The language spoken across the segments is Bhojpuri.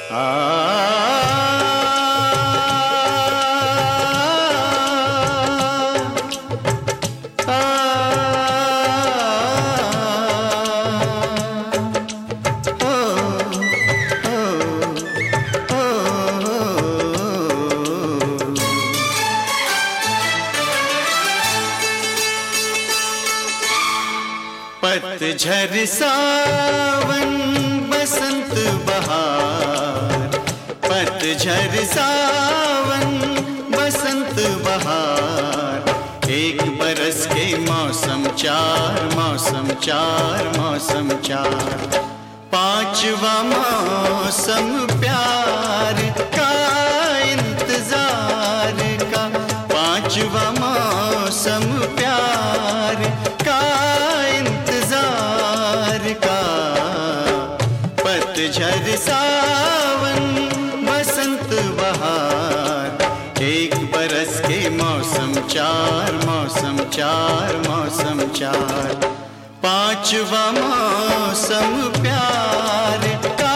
पतझर सावन बसंत बहार, पतझर सावन बसंत बहार, एक बरस के मौसम चार, मौसम चार, मौसम चार, पांचवा मौसम प्यार का इंतजार का, पांचवा मौसम प्यार का इंतजार का। पतझर सावन बसंत बहार, एक बरस के मौसम चार, मौसम चार, मौसम चार, पांचवा मौसम प्यार का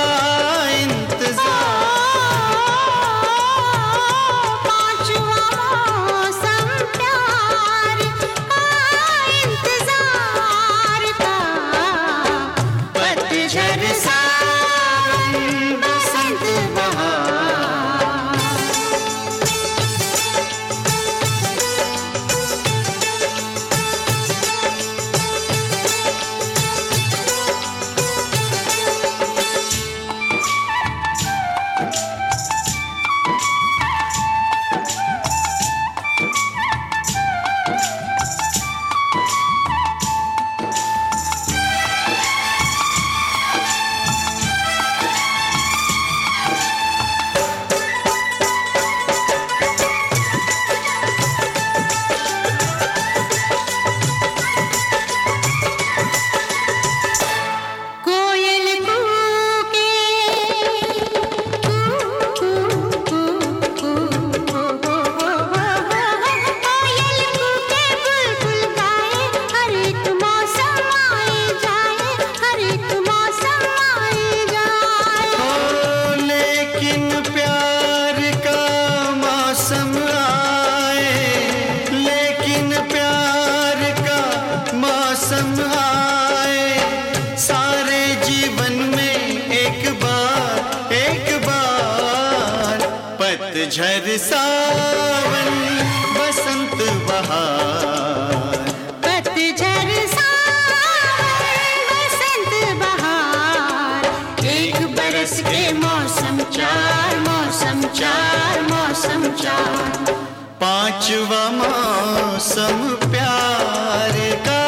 पतझर सावन बसंत बहार, पतझर सावन बसंत बहार, एक बरस के मौसम चार, मौसम चार, मौसम चार, पांचवा मौसम प्यार का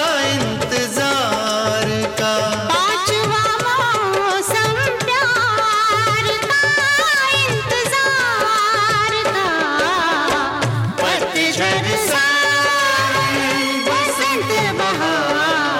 इंतजार का, पांचवा मौसम प्यार का इंतजार का। पतझर सावन बसंत बहार।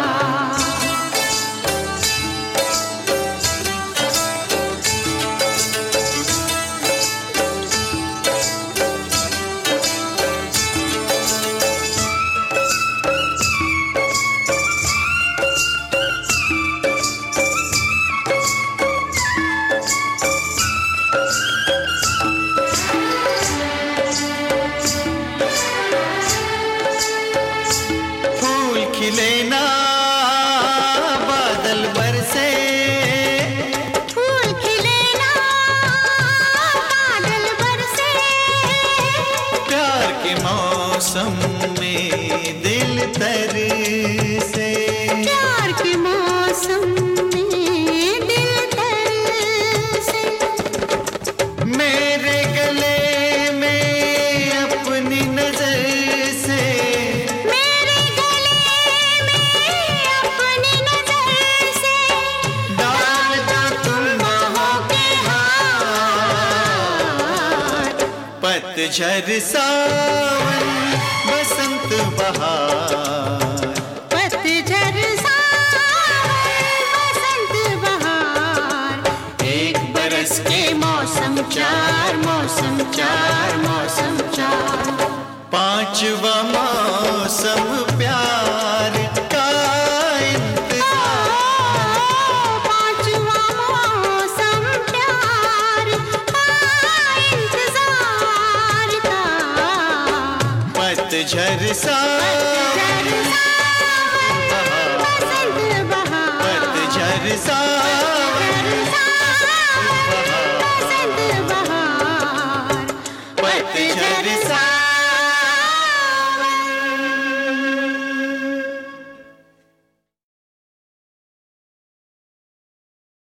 खिले ना बादल बरसे, फूल खिले ना बादल बरसे, प्यार के मौसम में दिल तरसे, प्यार के मौसम में दिल तरसे, मेरे गले में अपनी नजर से, मेरे गले में अपनी नजर से, डाल दो तुम बाहों के हाथ। पतझर सावन बसंत बहार, पतझर सावन बसंत बहार, एक बरस के मौसम चार, मौसम चार, मौसम चार, पांचवा मौसम प्यार का इंतजार, पांचवा मौसम प्यार पतझर सावन, बसंत बहार, पतझर सावन,